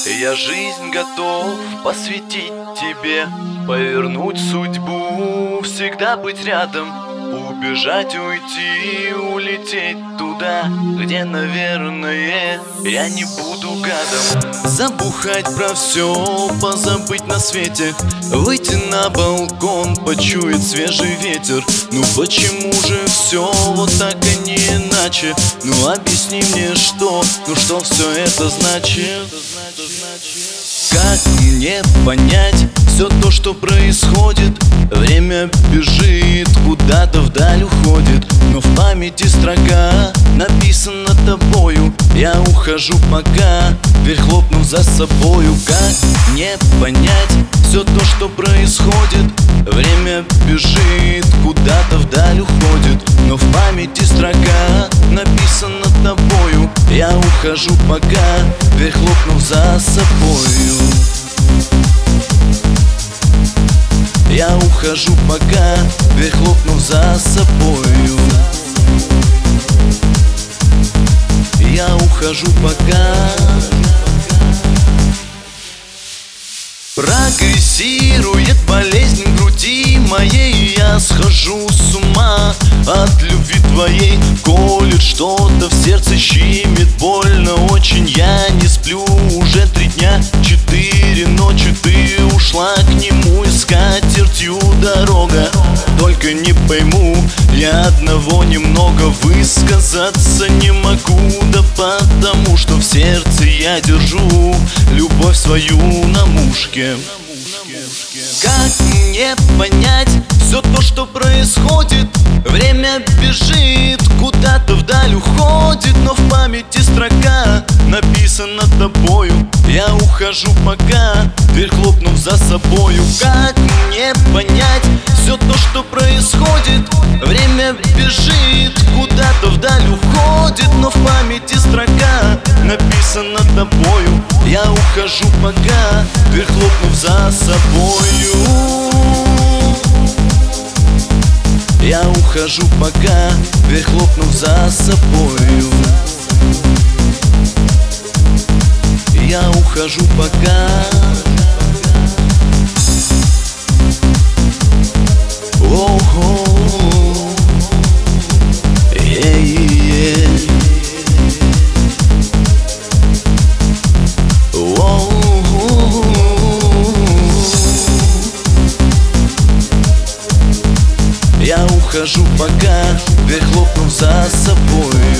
Я жизнь готов посвятить тебе, повернуть судьбу, всегда быть рядом, убежать, уйти, улететь туда, где, наверное, я не буду гадом. Забухать про все, позабыть на свете, выйти на балкон, почуять свежий ветер. Ну почему же все вот так и не иначе? Ну объясни мне, что все это значит? Как мне понять все то, что происходит? Время бежит, куда-то вдаль уходит, но в памяти строка написана тобою. Я ухожу пока, дверь хлопнув за собою. Как мне понять все то, что происходит? Время бежит, куда-то вдаль уходит, но в памяти строка написана тобою. Я ухожу пока, дверь хлопнув за собою. Я ухожу пока, дверь хлопнув за собою. Я ухожу пока. Прогрессирует болезнь в груди моей, я схожу с ума от любви твоей. Колет что-то в сердце, щемит больно очень. Я не сплю уже 3 дня, 4 ночи. Ты ушла к нему, и скатертью дорога. Только не пойму, я одного немного высказаться не могу. Да потому что в сердце я держу любовь свою на мушке. Как мне понять все то, что происходит? Время бежит, куда-то вдаль уходит, но в памяти строка написана тобою. Я ухожу пока, дверь хлопнув за собою. Как мне понять все то, что происходит? Время бежит, куда-то вдаль уходит, но в памяти строка написана тобою. Я ухожу пока, дверь хлопнув за собою. Я ухожу пока, дверь хлопнув за собою. Я ухожу пока. Ого, я ухожу пока, дверь хлопнув за собой.